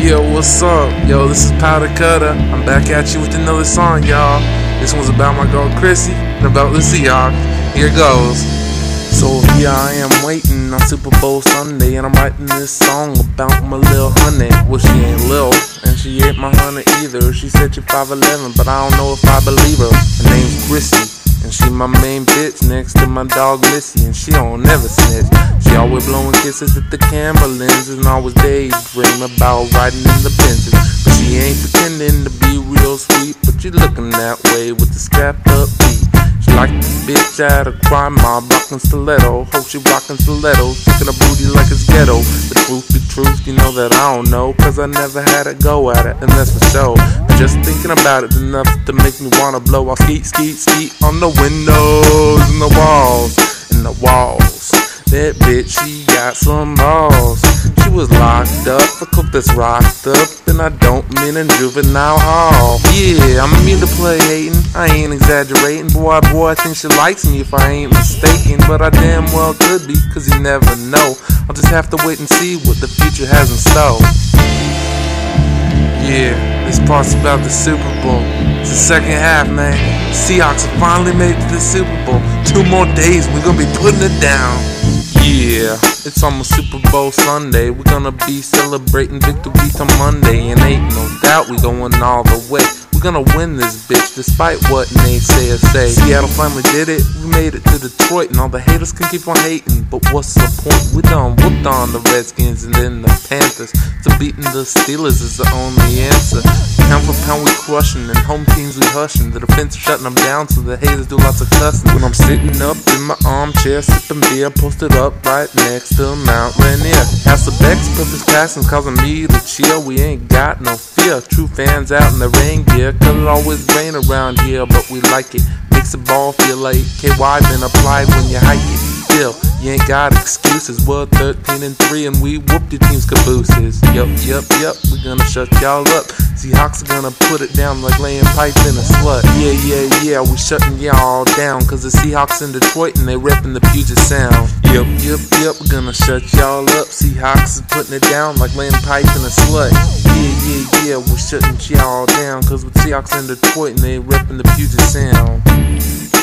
Yo, what's up? Yo, this is Powder Cutter. I'm back at you with another song, y'all. This one's about my girl Chrissy and about the Seahawks. Here goes. So here I am waiting on Super Bowl Sunday, and I'm writing this song about my little honey. Well, she ain't little, and she ain't my honey either. She said she's 5'11", but I don't know if I believe her. Her name's Chrissy, and she my main bitch next to my dog Missy, and she don't never snitch. She always blowing kisses at the camera lenses and always daydream about riding in the Benzes. But she ain't pretending to be real sweet, but she looking that way with the strapped up beat. She like the bitch at a crime mob, rockin' stiletto. Hope she rockin' stiletto, shaking her booty like it's ghetto. The truth, you know that I don't know, cause I never had a go at it, and that's for sure. But just thinking about it enough to make me wanna blow. I'll skeet, skeet, skeet on the windows and the walls, and the walls. That bitch, she got some balls. She was locked up, a cook that's rocked up, and I don't mean in juvenile hall. Yeah, I'm mean to play hating, I ain't exaggerating. Boy, I think she likes me if I ain't mistaken. But I damn well could be, cause you never know. I'll just have to wait and see what the future has in store. Yeah, this part's about the Super Bowl. It's the second half, man. Seahawks have finally made it to the Super Bowl. 2 more days, we're gonna be putting it down. Yeah, it's almost Super Bowl Sunday. We're gonna be celebrating victory till Monday, and ain't no doubt we going all the way. We're gonna win this bitch despite what naysayers say. Seattle finally did it, we made it to Detroit, and all the haters can keep on hating, but what's the point? We done whooped on the Redskins and then the Panthers, so beating the Steelers is the only answer. Pound for pound we crushing, and home teams we hushing. The defense shutting them down, so the haters do lots of cussing. When I'm sitting up in my armchair, sipping beer, posted up right next to Mount Rainier. House of Beck's purpose passing, causing me to chill. We ain't got no fear. True fans out in the rain gear, cause it always rain around here, but we like it. Makes the ball feel like KY been applied when you hike it. Still, you ain't got excuses. We're 13-3 and we whooped your team's cabooses. Yup, we gonna shut y'all up. Seahawks are gonna put it down like laying pipe in a slut. Yeah, we shutting y'all down, cause the Seahawks in Detroit and they reppin' the Puget Sound. Yup, we're gonna shut y'all up. Seahawks is putting it down like laying pipe in a slut. Yeah, we're shutting y'all down, cause with Seahawks in Detroit and they reppin' the Puget Sound.